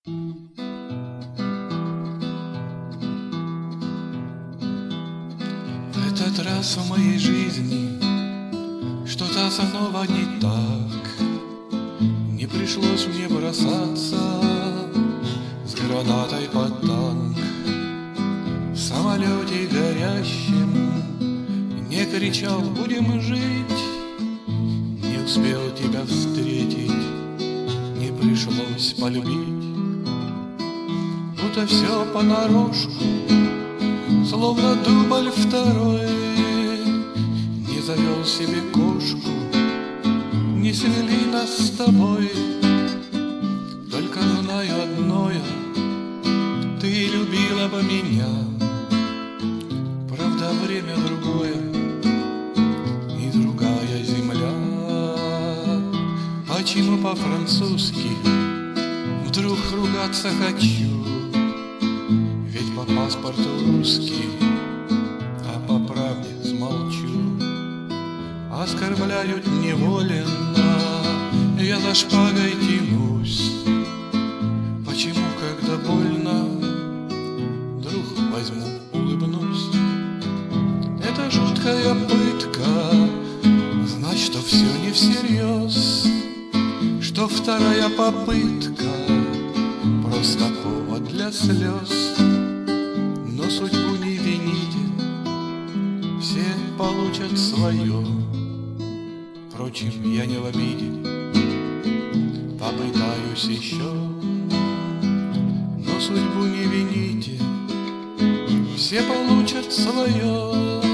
В этот раз в моей жизни что-то снова не так. Не пришлось мне бросаться с гранатой под танк. В самолете горящем не кричал «будем жить», не успел тебя встретить, не пришлось полюбить. Будто все понарошку, словно дубль второй. Не завел себе кошку, не свели нас с тобой. Только знаю одное, ты любила бы меня. Правда, время другое и другая земля. Почему по-французски вдруг ругаться хочу? Ведь по паспорту русский, а по правде смолчу. Оскорбляют неволенно, я за шпагой тянусь. Почему, когда больно, вдруг возьму, улыбнусь? Это жуткая пытка, знать, что все не всерьез, что вторая попытка просто повод для слез. Но судьбу не вините, все получат свое. Впрочем, я не в обиде, попытаюсь еще. Но судьбу не вините, все получат свое.